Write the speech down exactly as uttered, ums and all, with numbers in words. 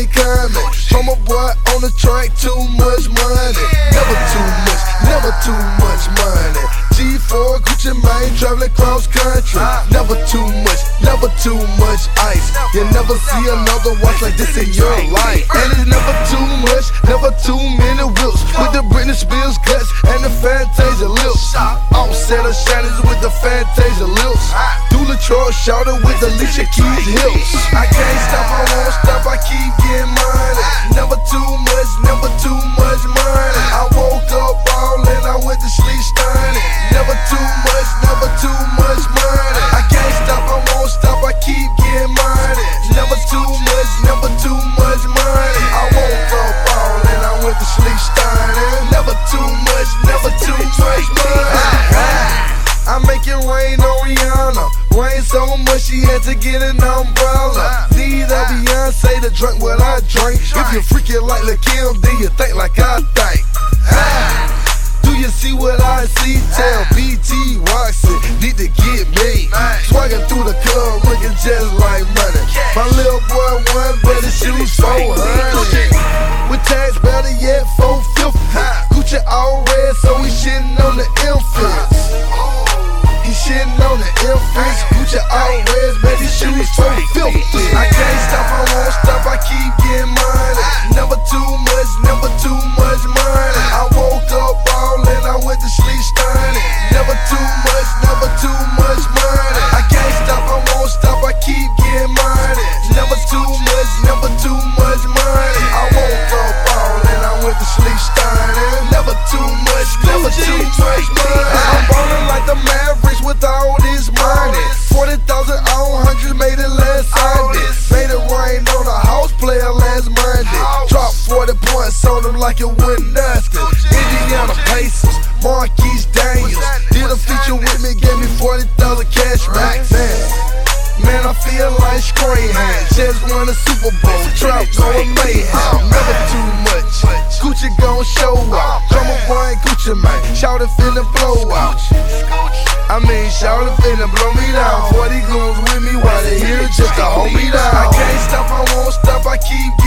ain't coming. From a boy on the track, too much money. Never too much, never too much money. G four, Gucci Mane, traveling cross country. Never too much, never too much ice. You never see another watch like this in your life. And it's never too much, never too many whips. With the Britney Spears guts and the Fantasia lips. Offset of shiners with the Fantasia lips. Dula Troy shouted with the Alicia Keys hips. I can't stop, I won't stop, I keep getting money. Never too much, never too much money. I woke up ballin', I went to sleep stunning. Never too much, never too much money. I can't stop, I won't stop, I keep getting money. Never too much, never too much money. I woke up ballin', I went to sleep stunning. Never too much, never too much money. I make it rain on Rihanna. Rain so much she had to get an umbrella. Need a Beyonce to drink what I drink. If you freaking like Lil' Kim, then you think like I think. Do you see what I see? Tell B T Roxy, need to get me. Swaggin' through the club, looking just like money. My little boy one better shoes four hundred. With tax better yet four fifty. Gucci all red, so we shitting on the infants. He shitting on the infants. Gucci all red, man, these shoes so filthy. I can't stop, I won't stop, I keep getting money. Never too much, never too much money. I woke up ballin', I went to sleep stunning. Never too much, never too much money. I can't stop, I won't stop, I keep getting money. Never too much, never too much money. I woke up ballin', I went to sleep stunning. Never too much, never too much money. I'm ballin' like the Mavericks with all this money. Forty thousand on hundred, made it last Sunday. Made it rain on a house player last Monday. Dropped forty points on them like it wasn't nothing. Indiana Pacers, Marquise Daniels. Did a feature with me, gave me forty thousand cash back. Man, man, I feel like Strahan. Just won a Super Bowl, trap going mayhem. Never too much, Gucci gon' show out. Drummer boy, Gucci Mane, shout it finna blow out. I mean, shout it finna blow me down. forty goons with me while they here just to hold me down. I can't stop, I won't stop, I keep